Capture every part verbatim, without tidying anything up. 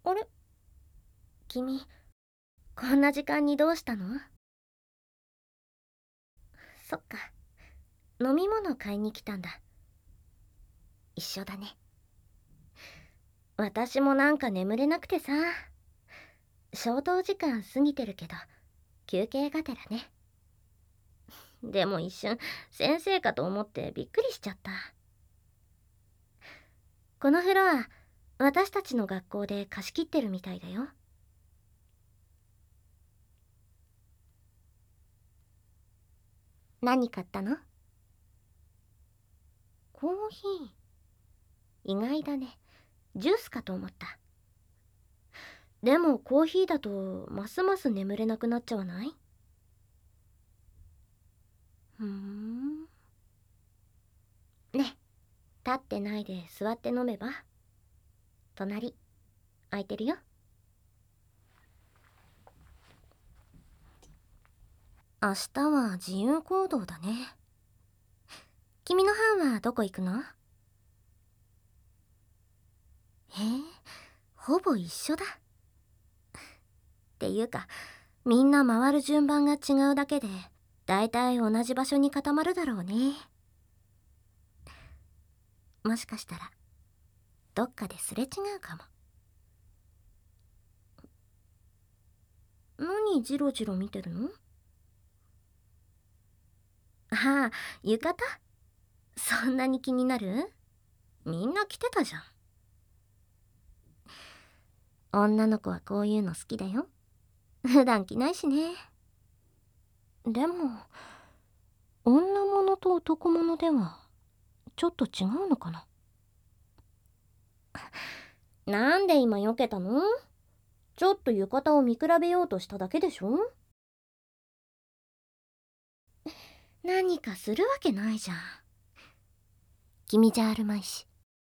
あれ、君、こんな時間にどうしたの？そっか、飲み物買いに来たんだ。一緒だね。私もなんか眠れなくてさ。消灯時間過ぎてるけど、休憩がてらね。でも一瞬、先生かと思ってびっくりしちゃった。このフロア、私たちの学校で貸し切ってるみたいだよ。何買ったの？コーヒー。意外だね。ジュースかと思った。でもコーヒーだとますます眠れなくなっちゃわない？ふーん。ね、立ってないで座って飲めば？隣空いてるよ。明日は自由行動だね。君の班はどこ行くの？へえ、ほぼ一緒だ。っていうか、みんな回る順番が違うだけで、だいたい同じ場所に固まるだろうね。もしかしたら、どっかですれ違うかも。何ジロジロ見てるの？ああ、浴衣？そんなに気になる？みんな着てたじゃん。女の子はこういうの好きだよ。普段着ないしね。でも、女物と男物では、ちょっと違うのかな。なんで今避けたの？ちょっと浴衣を見比べようとしただけでしょ？何かするわけないじゃん。君じゃあるまいし。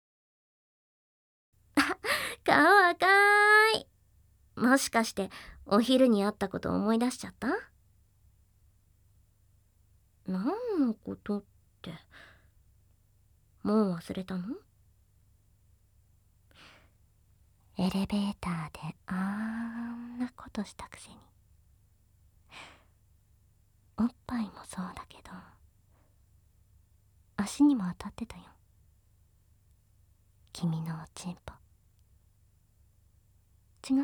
顔赤い。もしかしてお昼に会ったこと思い出しちゃった？何のことって。もう忘れたの？エレベーターであんなことしたくせに。おっぱいもそうだけど、足にも当たってたよ。君のおちんぽ。違った？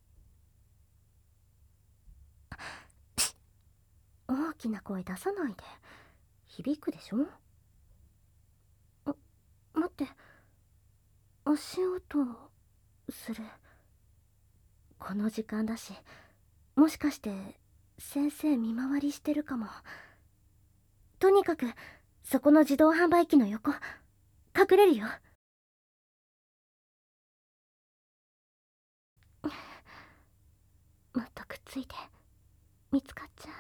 大きな声出さないで。響くでしょ？あ、待って。足音する。この時間だし、もしかして先生見回りしてるかも。とにかくそこの自動販売機の横隠れるよ。もっとくっついて見つかっちゃう。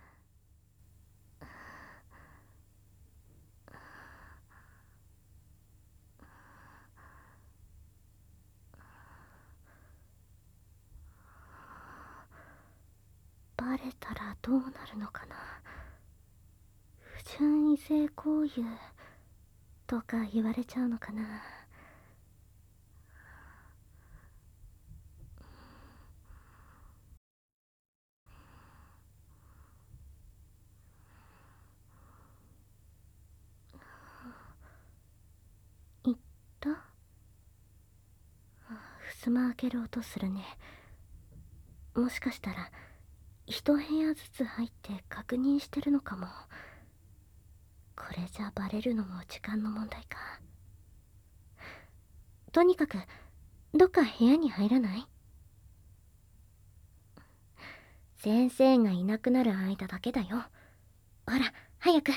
バレたらどうなるのかな。不純異性交友とか言われちゃうのかな。言った？襖開ける音するね。もしかしたら一部屋ずつ入って確認してるのかも。これじゃバレるのも時間の問題か。とにかくどっか部屋に入らない？先生がいなくなる間だけだよ。ほら早く。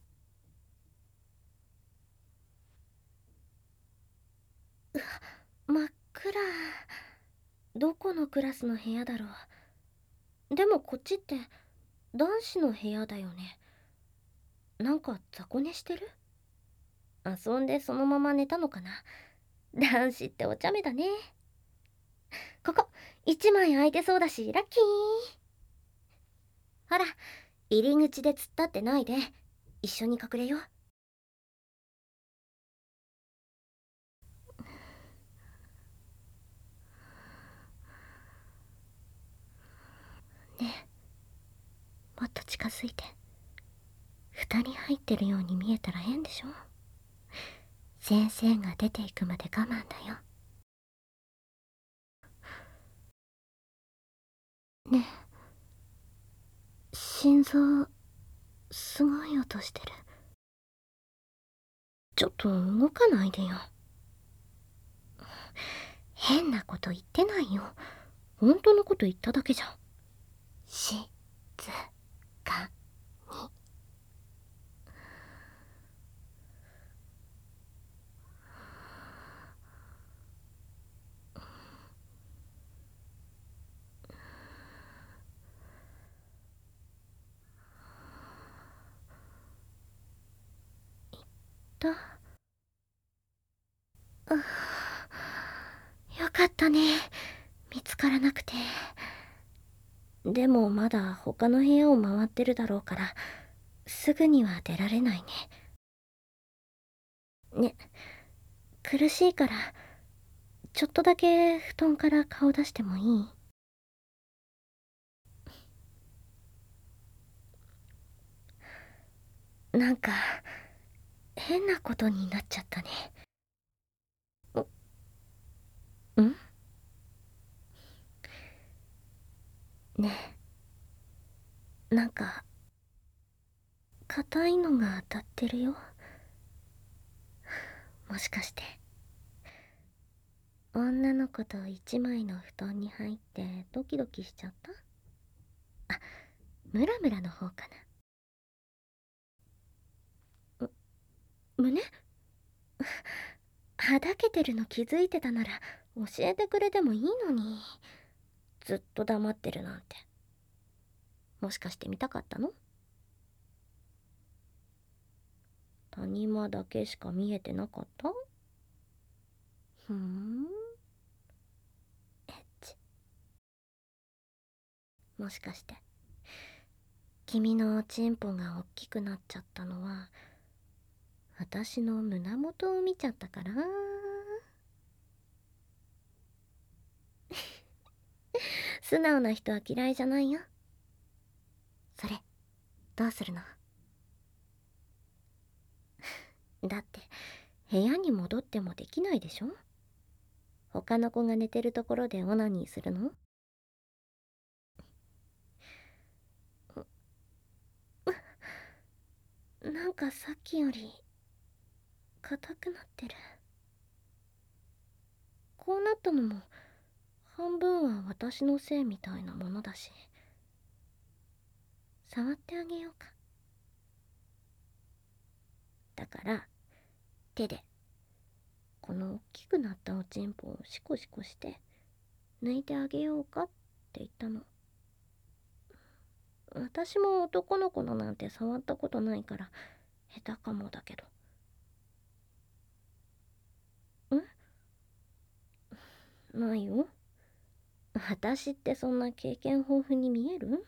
うわ、真っ暗。どこのクラスの部屋だろう。でもこっちって男子の部屋だよね。なんか雑魚寝してる？遊んでそのまま寝たのかな。男子ってお茶目だね。ここ一枚空いてそうだしラッキー。ほら、入り口で突っ立ってないで一緒に隠れよう。 づいて二人入ってるように見えたら変でしょ。先生が出ていくまで我慢だよ。ねえ、心臓すごい音してる。ちょっと動かないでよ。変なこと言ってないよ。本当のこと言っただけじゃん。しずかに。だあ、よかったね、見つからなくて。でもまだ他の部屋を回ってるだろうからすぐには出られないね。ね、苦しいからちょっとだけ布団から顔出してもいい？なんか変なことになっちゃったね。ん？ねえ、なんか硬いのが当たってるよ。もしかして女の子と一枚の布団に入ってドキドキしちゃった？あ、ムラムラの方かな。胸はだけてるの気づいてたなら教えてくれてもいいのに。ずっと黙ってるなんて。もしかして見たかったの？谷間だけしか見えてなかった？ふーん。エッチ。もしかして君のチンポが大きくなっちゃったのは私の胸元を見ちゃったから？素直な人は嫌いじゃないよ。それどうするの？だって部屋に戻ってもできないでしょ。他の子が寝てるところでオナニーするの？なんかさっきより硬くなってる。こうなったのも半分は私のせいみたいなものだし、触ってあげようか。だから手でこの大きくなったおちんぽをシコシコして抜いてあげようかって言ったの。私も男の子のなんて触ったことないから下手かもだけど。ん？ないよ。私ってそんな経験豊富に見える？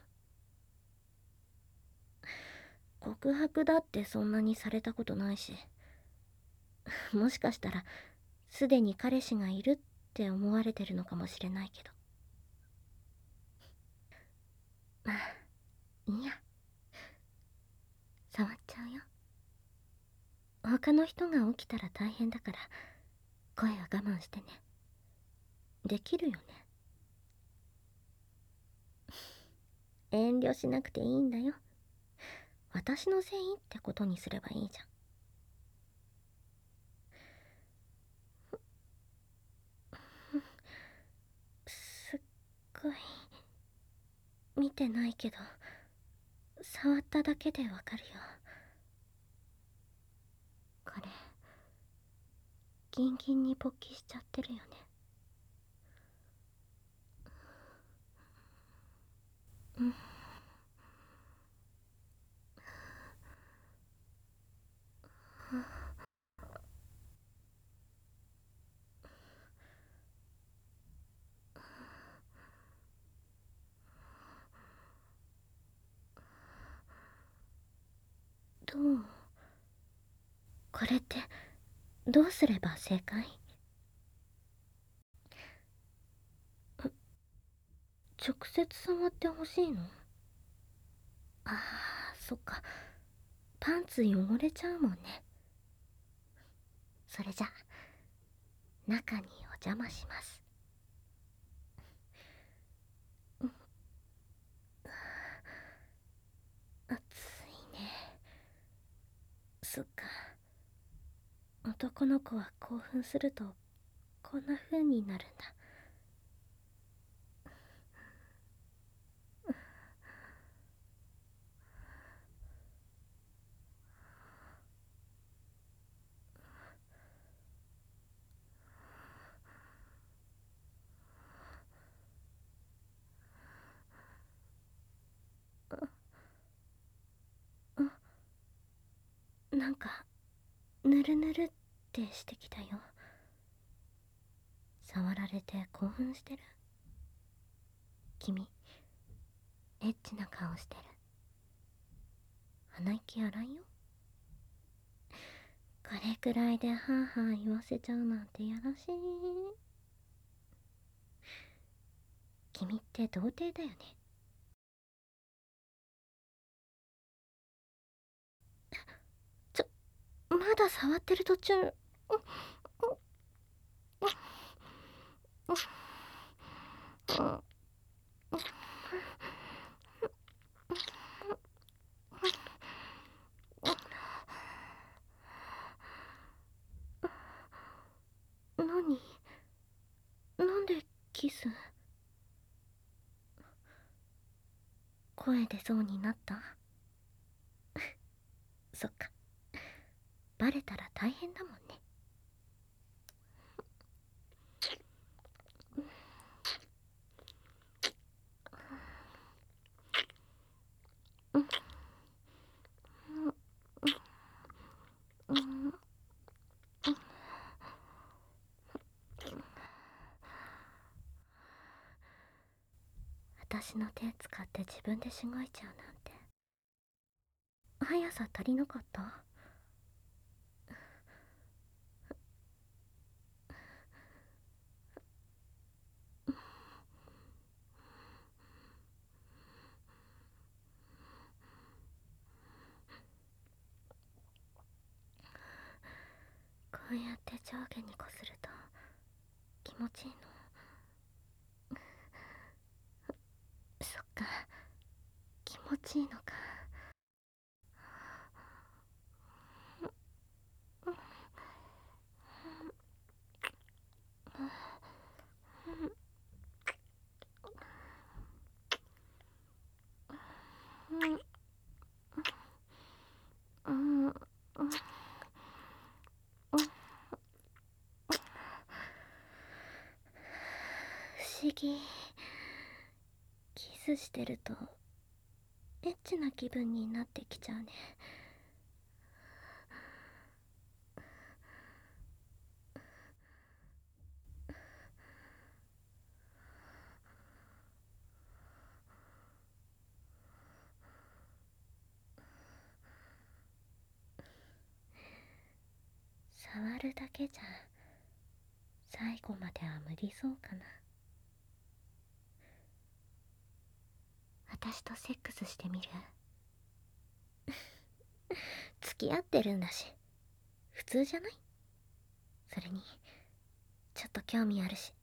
告白だってそんなにされたことないし、もしかしたらすでに彼氏がいるって思われてるのかもしれないけど。まあいいや、触っちゃうよ。他の人が起きたら大変だから声は我慢してね。できるよね？遠慮しなくていいんだよ。私のせいってことにすればいいじゃん。すっごい見てないけど触っただけでわかるよ。これギンギンに勃起しちゃってるよね。うん。どう？これってどうすれば正解？直接触ってほしいの？ ああ、そっか。パンツ汚れちゃうもんね。それじゃ中にお邪魔します。うん、暑いね。そっか。男の子は興奮するとこんな風になるんだ。なんかぬるぬるってしてきたよ。触られて興奮してる？君エッチな顔してる。鼻息荒いよ。これくらいでハーハー言わせちゃうなんてやらしい。君って童貞だよね。ちょ、まだ触ってる途中。何？なんでキス？声出そうになった？そっか。バレたら大変だもんね。私の手使って自分でしごいちゃうなんて速さ足りなかった？こうやって上下にこすると気持ちいいの？そっか、気持ちいいのか。うん、うん、不思議。キスしてるとエッチな気分になってきちゃうね。触るだけじゃ最後までは無理そうかな。私とセックスしてみる？付き合ってるんだし普通じゃない？それにちょっと興味あるし。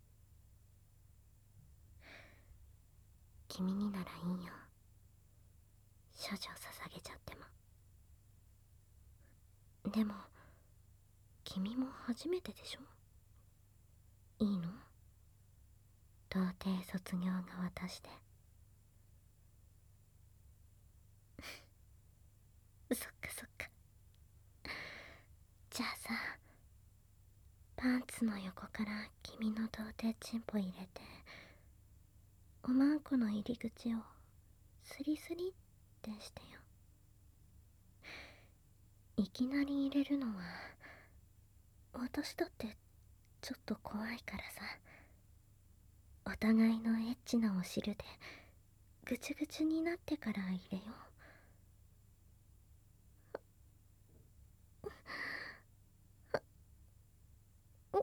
君にならいいよ。処女捧げちゃっても。でも君も初めてでしょ？いいの？童貞卒業が私で。そっかそっか。じゃあさ、パンツの横から君の童貞チンポ入れておまんこの入り口をスリスリってしてよ。いきなり入れるのは私だってちょっと怖いからさ、お互いのエッチなお汁でぐちゅぐちゅになってから入れよう。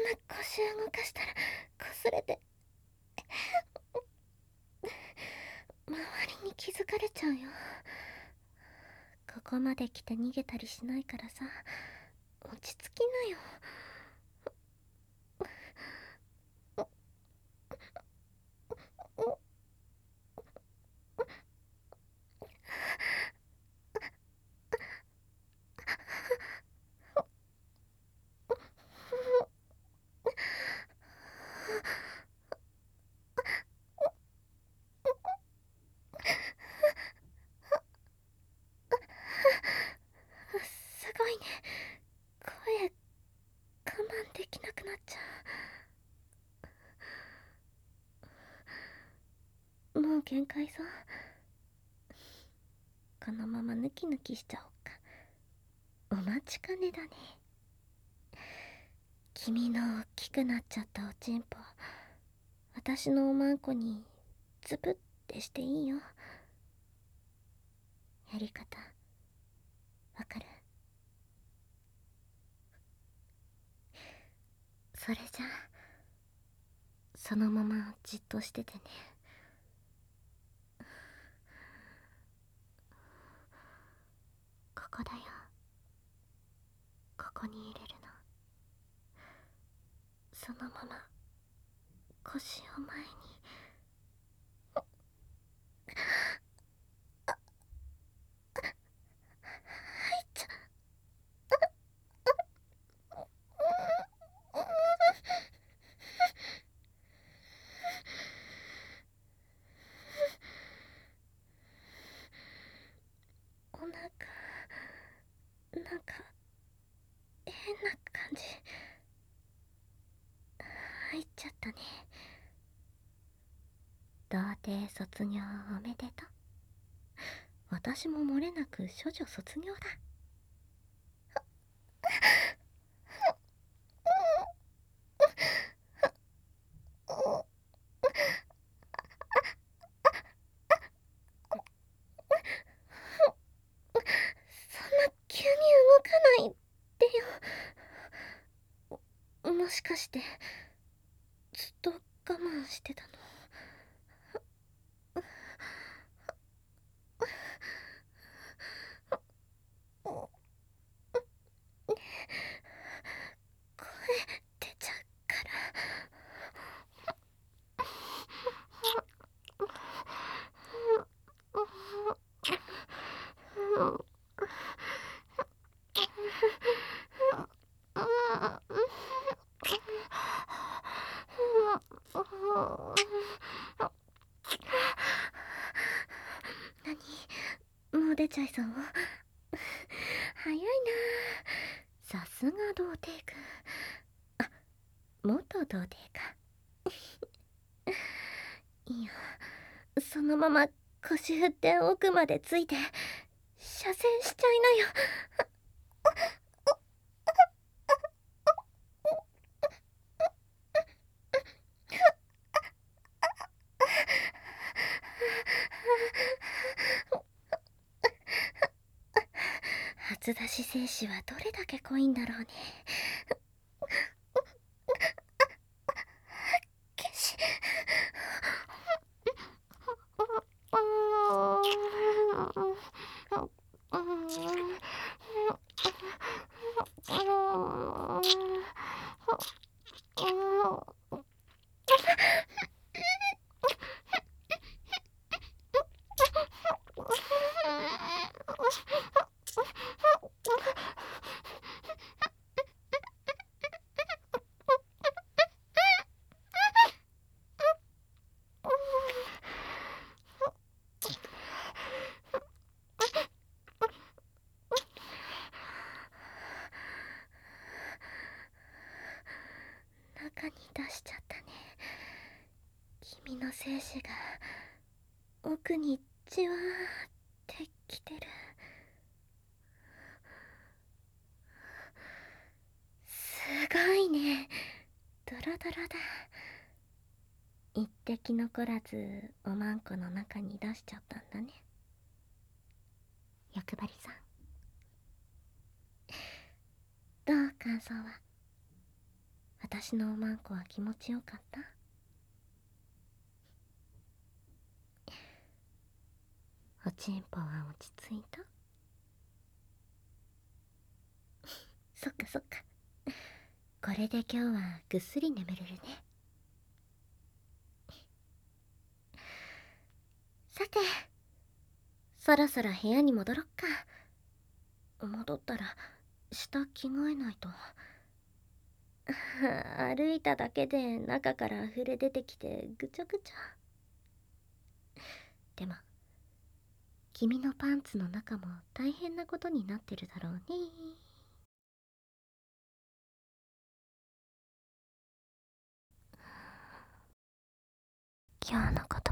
腰動かしたら擦れて周りに気づかれちゃうよ。ここまで来て逃げたりしないからさ、落ち着きなよ。すごいね。声我慢できなくなっちゃう。もう限界ぞ。このままヌキヌキしちゃおっか。お待ちかねだね。君の大きくなっちゃったおちんぽ、私のおまんこにズブってしていいよ。やり方わかる？それじゃあそのままじっとしててね。ここだよ。ここに入れるの。そのまま腰を前に。入っちゃお腹なんか変な感じ入っちゃったね。童貞卒業おめでとう。私も漏れなく処女卒業だ。そんな急に動かないでよ。もしかしてずっと我慢してたの？声出ちゃうから。何？もう出ちゃいそう？早いな。さすが童貞くん。あ、元童貞か。いいよ、そのまま腰振って奥までついて射精しちゃいなよ。初出し精子はどれだけ濃いんだろうね。けし中に出しちゃったね。君の精子が奥にじわーってきてる。すごいね。ドロドロだ。一滴残らずおまんこの中に出しちゃったんだね。欲張りさん、どう？感想は？ 私のおまんこは気持ちよかった？おちんぽは落ち着いた？そっかそっか。これで今日はぐっすり眠れるね。さて、そろそろ部屋に戻ろっか。戻ったら下着替えないと。歩いただけで中から溢れ出てきてぐちゃぐちゃ。でも君のパンツの中も大変なことになってるだろうね。今日のこと